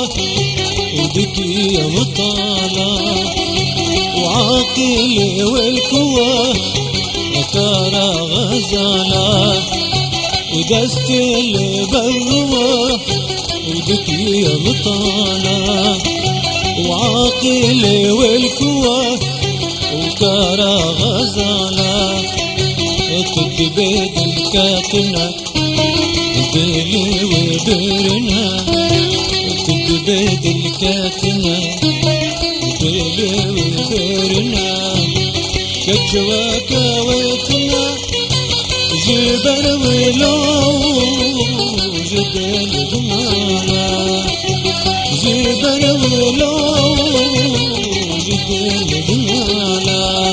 ودكي مطالة وعاقل والكوة ترى غزالة ودست البروة ودكي مطالة وعاقل والكوة وترى غزالة تدبد الكاتنة بلي وبرنا تدبد الكاتنة بلي وبرنا كجوا كويتنا جبر ولو جدل دمانا جبر ولو جدل دمانا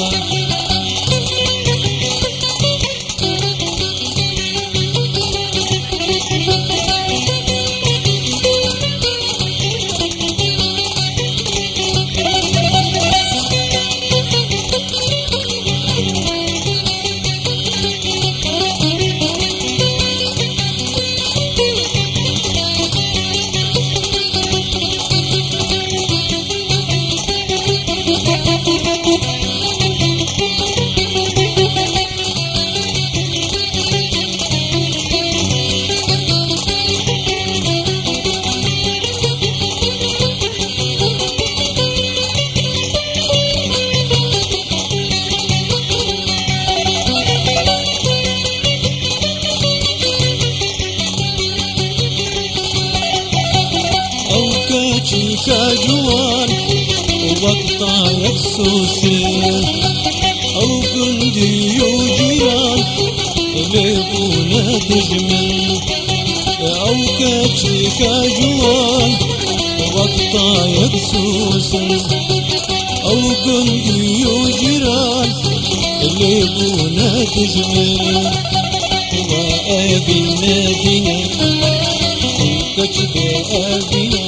كجوان وبقطع يكسوسي أو قندي وجيران ليبونا تجمل أو كجوان وبقطع يكسوسي أو قندي وجيران ليبونا تجمل وأبي المدينة وكتب أبينا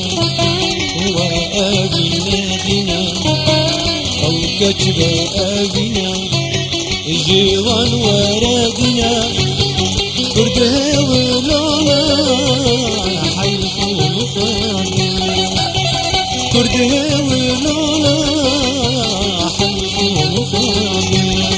وأبي المدينة أو كتب أبينا جيران ورقنا كرده ولونا حيث مفانا كرده ولونا حيث مفانا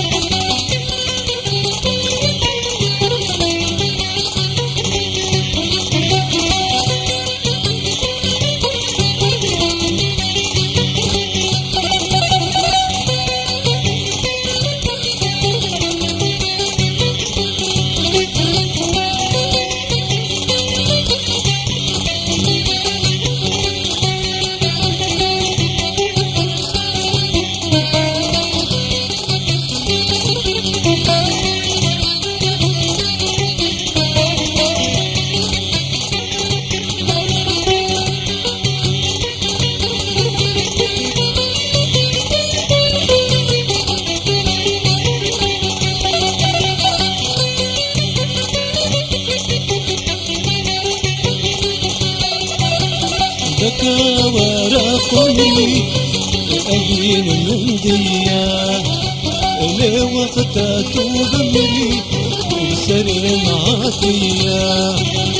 بكى ورقني أين من ديا لوقت تغمري سر معطيا